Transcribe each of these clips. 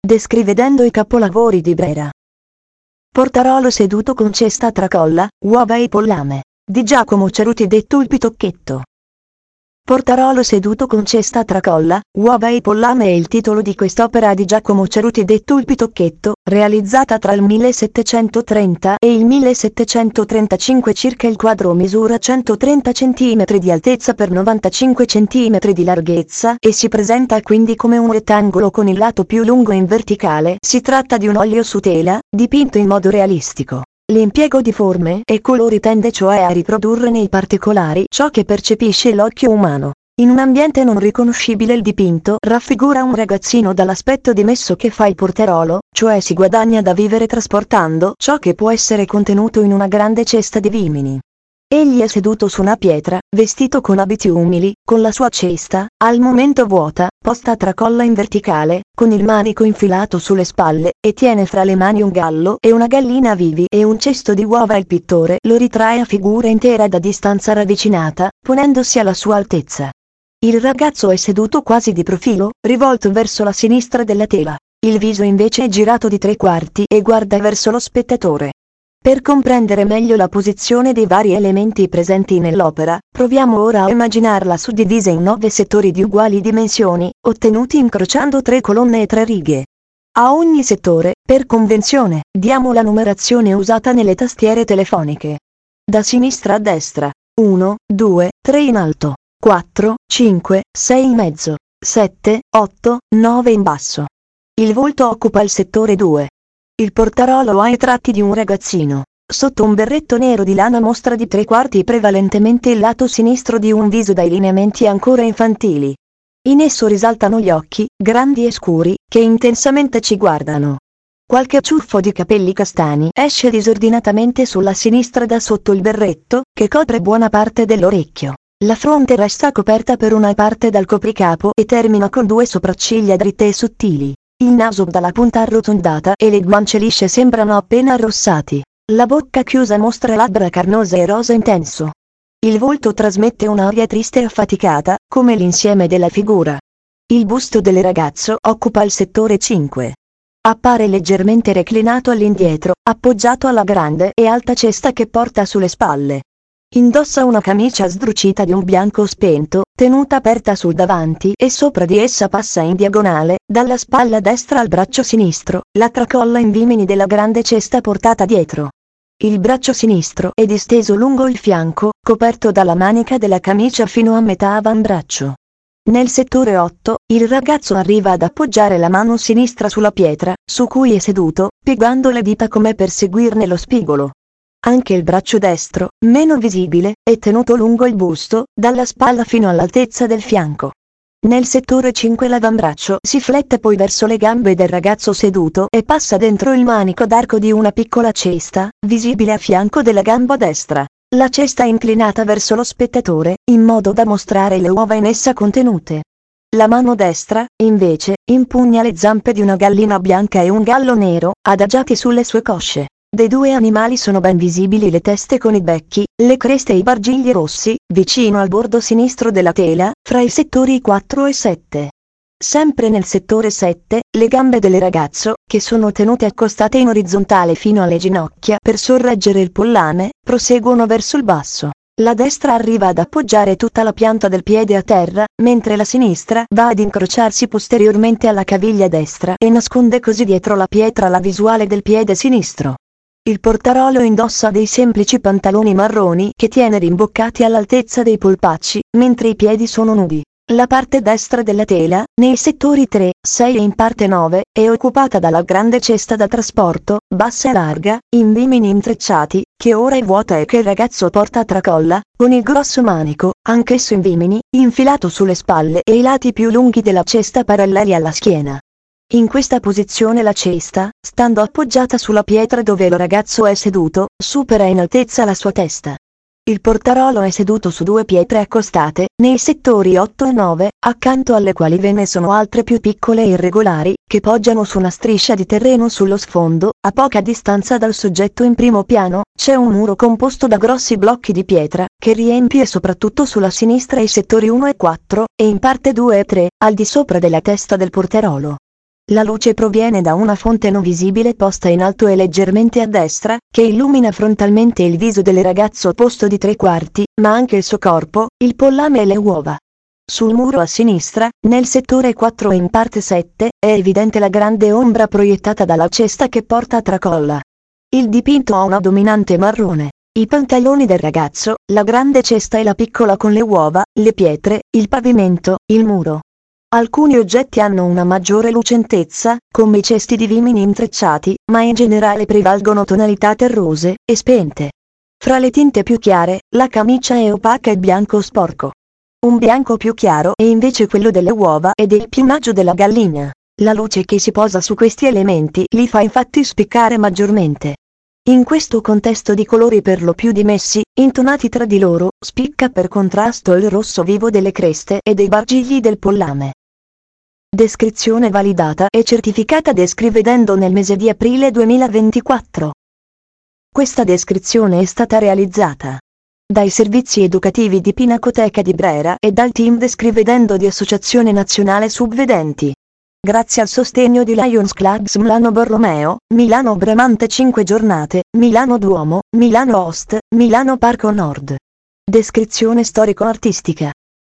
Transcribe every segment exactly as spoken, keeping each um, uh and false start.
descrivendo i capolavori di Brera. Portarolo seduto con cesta a tracolla, uova e pollame, di Giacomo Ceruti detto il Pitocchetto. Portarolo seduto con cesta a tracolla, uova e pollame è il titolo di quest'opera di Giacomo Ceruti detto il Pitocchetto, realizzata tra il millesettecentotrenta e il millesettecentotrentacinque. Circa il quadro misura centotrenta centimetri di altezza per novantacinque centimetri di larghezza e si presenta quindi come un rettangolo con il lato più lungo in verticale. Si tratta di un olio su tela, dipinto in modo realistico. L'impiego di forme e colori tende cioè a riprodurre nei particolari ciò che percepisce l'occhio umano. In un ambiente non riconoscibile il dipinto raffigura un ragazzino dall'aspetto dimesso che fa il porterolo, cioè si guadagna da vivere trasportando ciò che può essere contenuto in una grande cesta di vimini. Egli è seduto su una pietra, vestito con abiti umili, con la sua cesta, al momento vuota, posta a tracolla in verticale, con il manico infilato sulle spalle, e tiene fra le mani un gallo e una gallina vivi e un cesto di uova. Il pittore lo ritrae a figura intera da distanza ravvicinata, ponendosi alla sua altezza. Il ragazzo è seduto quasi di profilo, rivolto verso la sinistra della tela. Il viso invece è girato di tre quarti e guarda verso lo spettatore. Per comprendere meglio la posizione dei vari elementi presenti nell'opera, proviamo ora a immaginarla suddivisa in nove settori di uguali dimensioni, ottenuti incrociando tre colonne e tre righe. A ogni settore, per convenzione, diamo la numerazione usata nelle tastiere telefoniche. Da sinistra a destra: uno, due, tre in alto, quattro, cinque, sei in mezzo, sette, otto, nove in basso. Il volto occupa il settore due. Il portarolo ha i tratti di un ragazzino. Sotto un berretto nero di lana mostra di tre quarti prevalentemente il lato sinistro di un viso dai lineamenti ancora infantili. In esso risaltano gli occhi, grandi e scuri, che intensamente ci guardano. Qualche ciuffo di capelli castani esce disordinatamente sulla sinistra da sotto il berretto, che copre buona parte dell'orecchio. La fronte resta coperta per una parte dal copricapo e termina con due sopracciglia dritte e sottili. Il naso dalla punta arrotondata e le guance lisce sembrano appena arrossati. La bocca chiusa mostra labbra carnose e rosa intenso. Il volto trasmette un'aria triste e affaticata, come l'insieme della figura. Il busto del ragazzo occupa il settore cinque. Appare leggermente reclinato all'indietro, appoggiato alla grande e alta cesta che porta sulle spalle. Indossa una camicia sdrucita di un bianco spento, tenuta aperta sul davanti e sopra di essa passa in diagonale, dalla spalla destra al braccio sinistro, la tracolla in vimini della grande cesta portata dietro. Il braccio sinistro è disteso lungo il fianco, coperto dalla manica della camicia fino a metà avambraccio. Nel settore otto, il ragazzo arriva ad appoggiare la mano sinistra sulla pietra, su cui è seduto, piegando le dita come per seguirne lo spigolo. Anche il braccio destro, meno visibile, è tenuto lungo il busto, dalla spalla fino all'altezza del fianco. Nel settore cinque l'avambraccio si flette poi verso le gambe del ragazzo seduto e passa dentro il manico d'arco di una piccola cesta, visibile a fianco della gamba destra. La cesta è inclinata verso lo spettatore, in modo da mostrare le uova in essa contenute. La mano destra, invece, impugna le zampe di una gallina bianca e un gallo nero, adagiati sulle sue cosce. Dei due animali sono ben visibili le teste con i becchi, le creste e i bargigli rossi, vicino al bordo sinistro della tela, fra i settori quattro e sette. Sempre nel settore sette, le gambe del ragazzo, che sono tenute accostate in orizzontale fino alle ginocchia per sorreggere il pollame, proseguono verso il basso. La destra arriva ad appoggiare tutta la pianta del piede a terra, mentre la sinistra va ad incrociarsi posteriormente alla caviglia destra e nasconde così dietro la pietra la visuale del piede sinistro. Il portarolo indossa dei semplici pantaloni marroni che tiene rimboccati all'altezza dei polpacci, mentre i piedi sono nudi. La parte destra della tela, nei settori tre, sei e in parte nove, è occupata dalla grande cesta da trasporto, bassa e larga, in vimini intrecciati, che ora è vuota e che il ragazzo porta a tracolla, con il grosso manico, anch'esso in vimini, infilato sulle spalle e i lati più lunghi della cesta paralleli alla schiena. In questa posizione la cesta, stando appoggiata sulla pietra dove il ragazzo è seduto, supera in altezza la sua testa. Il portarolo è seduto su due pietre accostate, nei settori otto e nove, accanto alle quali ve ne sono altre più piccole e irregolari, che poggiano su una striscia di terreno sullo sfondo. A poca distanza dal soggetto in primo piano, c'è un muro composto da grossi blocchi di pietra, che riempie soprattutto sulla sinistra i settori uno e quattro, e in parte due e tre, al di sopra della testa del porterolo. La luce proviene da una fonte non visibile posta in alto e leggermente a destra, che illumina frontalmente il viso del ragazzo opposto di tre quarti, ma anche il suo corpo, il pollame e le uova. Sul muro a sinistra, nel settore quattro e in parte sette, è evidente la grande ombra proiettata dalla cesta che porta a tracolla. Il dipinto ha una dominante marrone. I pantaloni del ragazzo, la grande cesta e la piccola con le uova, le pietre, il pavimento, il muro. Alcuni oggetti hanno una maggiore lucentezza, come i cesti di vimini intrecciati, ma in generale prevalgono tonalità terrose e spente. Fra le tinte più chiare, la camicia è opaca e bianco sporco. Un bianco più chiaro è invece quello delle uova e del piumaggio della gallina. La luce che si posa su questi elementi li fa infatti spiccare maggiormente. In questo contesto di colori per lo più dimessi, intonati tra di loro, spicca per contrasto il rosso vivo delle creste e dei bargigli del pollame. Descrizione validata e certificata Descrivedendo nel mese di aprile duemilaventiquattro. Questa descrizione è stata realizzata dai servizi educativi di Pinacoteca di Brera e dal team Descrivedendo di Associazione Nazionale Subvedenti. Grazie al sostegno di Lions Clubs Milano Borromeo, Milano Bramante cinque giornate, Milano Duomo, Milano Host, Milano Parco Nord. Descrizione storico-artistica.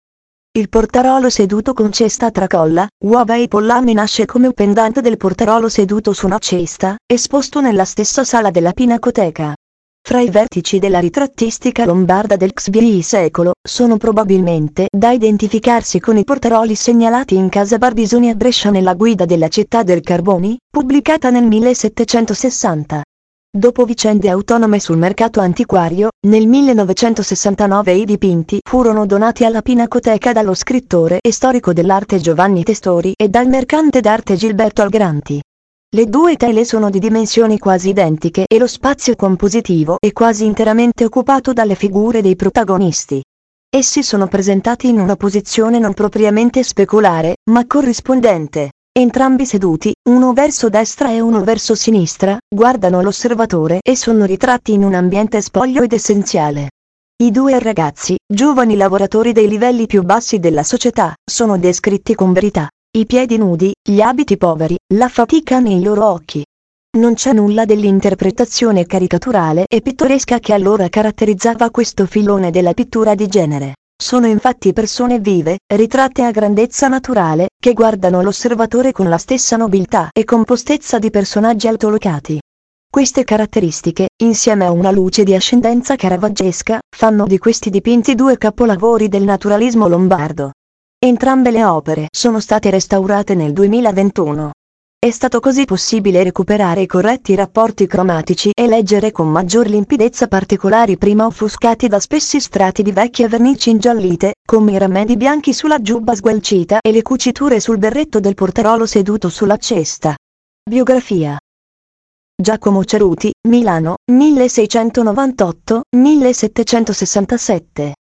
Il portarolo seduto con cesta a tracolla, uova e pollame nasce come un pendant del portarolo seduto su una cesta, esposto nella stessa sala della Pinacoteca. Fra i vertici della ritrattistica lombarda del secondo secolo, sono probabilmente da identificarsi con i portaroli segnalati in casa Barbisoni a Brescia nella Guida della città del Carboni, pubblicata nel millesettecentosessanta. Dopo vicende autonome sul mercato antiquario, nel millenovecentosessantanove i dipinti furono donati alla Pinacoteca dallo scrittore e storico dell'arte Giovanni Testori e dal mercante d'arte Gilberto Algranti. Le due tele sono di dimensioni quasi identiche e lo spazio compositivo è quasi interamente occupato dalle figure dei protagonisti. Essi sono presentati in una posizione non propriamente speculare, ma corrispondente. Entrambi seduti, uno verso destra e uno verso sinistra, guardano l'osservatore e sono ritratti in un ambiente spoglio ed essenziale. I due ragazzi, giovani lavoratori dei livelli più bassi della società, sono descritti con verità. I piedi nudi, gli abiti poveri, la fatica nei loro occhi. Non c'è nulla dell'interpretazione caricaturale e pittoresca che allora caratterizzava questo filone della pittura di genere. Sono infatti persone vive, ritratte a grandezza naturale, che guardano l'osservatore con la stessa nobiltà e compostezza di personaggi altolocati. Queste caratteristiche, insieme a una luce di ascendenza caravaggesca, fanno di questi dipinti due capolavori del naturalismo lombardo. Entrambe le opere sono state restaurate nel duemilaventuno. È stato così possibile recuperare i corretti rapporti cromatici e leggere con maggior limpidezza particolari prima offuscati da spessi strati di vecchie vernici ingiallite, come i ramedi bianchi sulla giubba sgualcita e le cuciture sul berretto del portarolo seduto sulla cesta. Biografia. Giacomo Ceruti, Milano, milleseicentonovantotto millesettecentosessantasette.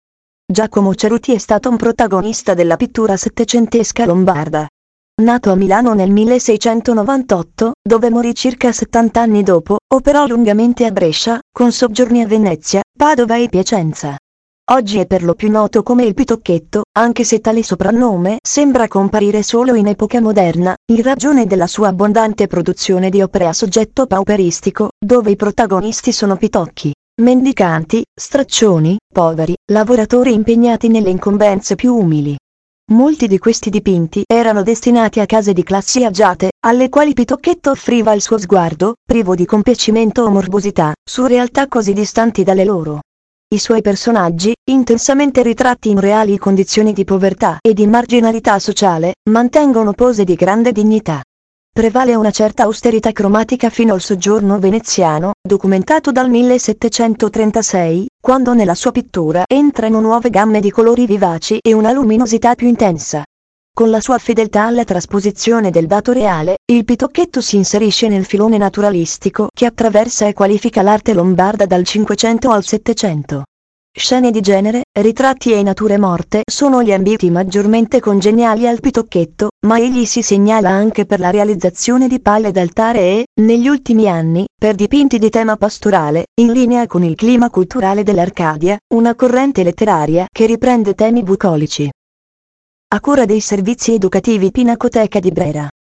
Giacomo Ceruti è stato un protagonista della pittura settecentesca lombarda. Nato a Milano nel milleseicentonovantotto, dove morì circa settanta anni dopo, operò lungamente a Brescia, con soggiorni a Venezia, Padova e Piacenza. Oggi è per lo più noto come il Pitocchetto, anche se tale soprannome sembra comparire solo in epoca moderna, in ragione della sua abbondante produzione di opere a soggetto pauperistico, dove i protagonisti sono pitocchi, mendicanti, straccioni, poveri, lavoratori impegnati nelle incombenze più umili. Molti di questi dipinti erano destinati a case di classi agiate, alle quali Pitocchetto offriva il suo sguardo, privo di compiacimento o morbosità, su realtà così distanti dalle loro. I suoi personaggi, intensamente ritratti in reali condizioni di povertà e di marginalità sociale, mantengono pose di grande dignità. Prevale una certa austerità cromatica fino al soggiorno veneziano, documentato dal millesettecentotrentasei, quando nella sua pittura entrano nuove gamme di colori vivaci e una luminosità più intensa. Con la sua fedeltà alla trasposizione del dato reale, il Pitocchetto si inserisce nel filone naturalistico che attraversa e qualifica l'arte lombarda dal Cinquecento al Settecento. Scene di genere, ritratti e nature morte sono gli ambiti maggiormente congeniali al Pitocchetto, ma egli si segnala anche per la realizzazione di palle d'altare e, negli ultimi anni, per dipinti di tema pastorale, in linea con il clima culturale dell'Arcadia, una corrente letteraria che riprende temi bucolici. A cura dei servizi educativi Pinacoteca di Brera.